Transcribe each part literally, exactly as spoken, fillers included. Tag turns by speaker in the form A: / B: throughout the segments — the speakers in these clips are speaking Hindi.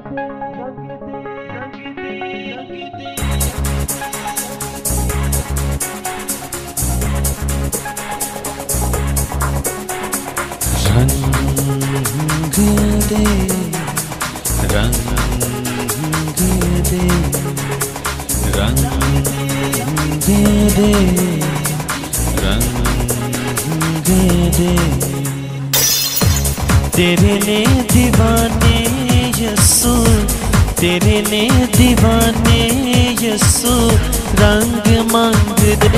A: दे रंग दे रंग दे रंग दे तेरे ने दीवाने यस्सु तेरे ने दीवाने यस्सु रंग मांग दे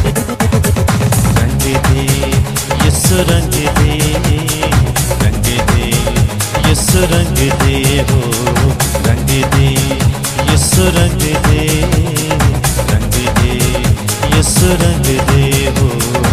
A: रंग दे यस्सु रंग दे रंग दे यस्सु रंग दे हो रंग दे यस्सु रंग दे रंग दे यस्सु रंग दे हो।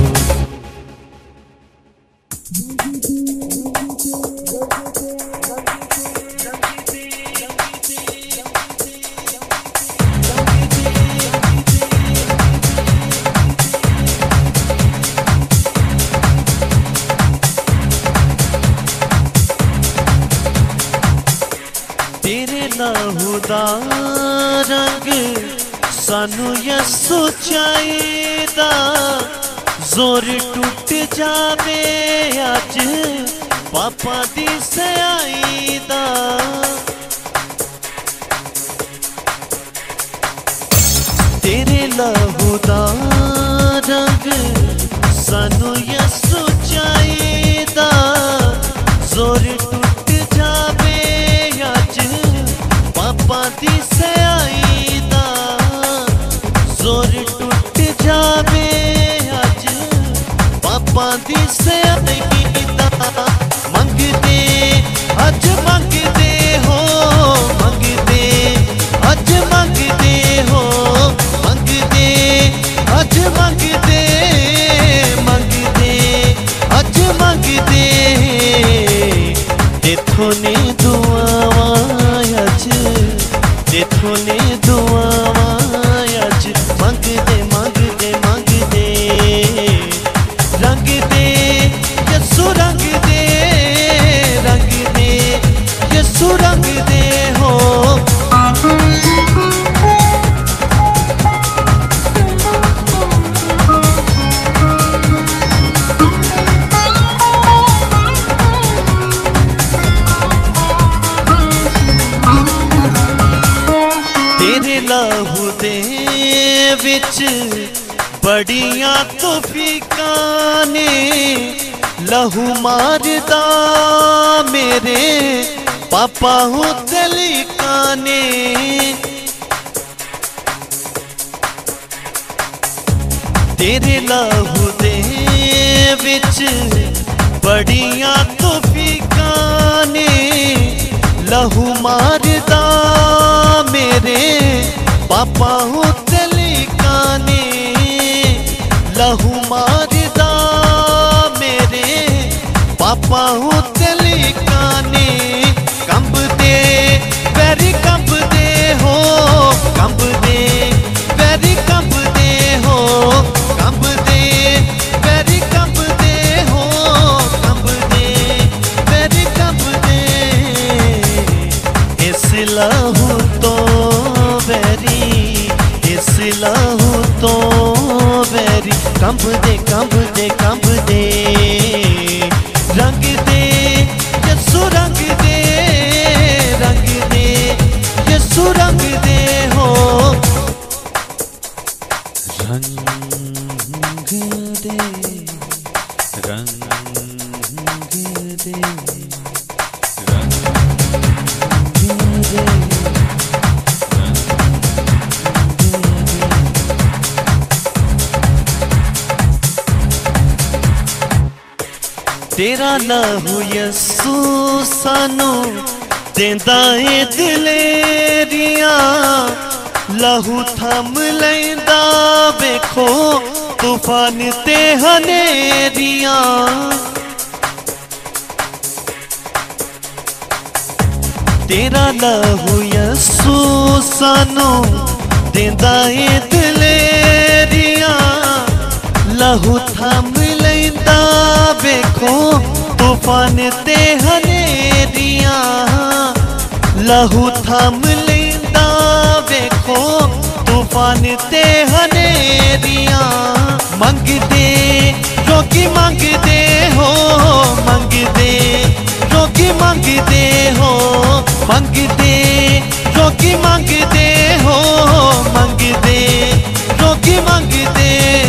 A: तेरे लहू दा रंग सानू यस्सु चाहीदा जोर टूट जावे अज पापा दी सयाई दा तेरे लहू दा रंग सानू यस्सु चाहीदा जोर टूट जावे पापा दी सयाई दा जोर टूट जावे अज पापा दी सयाई दा मंगदे अज मंगदे हो मंगदे अज मंगदे हो मंगदे अज मंगदे मंगदे अज मंगदे देखो ने दुआवां देखो ने दुआवां अज मंगदे मंगदे मंगदे रंग दे यस्सु रंग दे रंग दे यस्सु रंग दे हो। लहू दे विच बड़ियां तौफीकां ने लहू मारदा मेरे पापा हूं तलीकां ने तेरे लहू दे विच बड़ियां तौफीकां ने लहू मारदा मेरे पापा हूं तलीकां ने लहू मारदा मेरे पापा हूं तलीकां ने कंबदे पैरी कंबदे हो कंबदे पैरी कंबदे हो कंबदे पैरी कंबदे हो कंबदे पैरी कंबदे इस लहू तो बैरी इस लहू तो बैरी कंबदे कंबदे कंबदे रंग दे यस्सु रंग दे रंग दे यस्सु रंग दे हो रंग दे रंग दे रंग दे तेरा लहू यस्सु सानू देंदा ए दिलेरियां लहू थम लैंदा वेखो तूफान ते हनेरियां तेरा लहू यस्सु सानू देंदा ए दिलेरियां लहू थम लैंदा वेखो तूफान ते हनेरियां लहू थाम लेंदा वेखो तूफान ते हनेरियां मंगदे रोगी मंगदे हो मंगदे रोगी मंगदे हो मंगदे रोगी मंगदे हो मंगदे रोगी मंगदे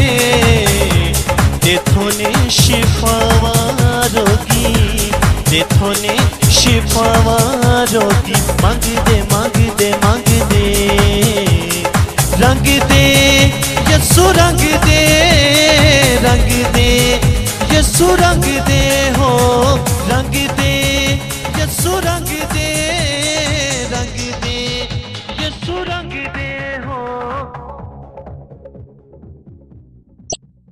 A: तेथों ने शिफावा रोगी तेथों ने शिफावा रोगी मंगदे मंगदे मंगदे रंग दे यसु रंग दे रंग दे यसु रंग दे हो रंग दे यसु रंग दे।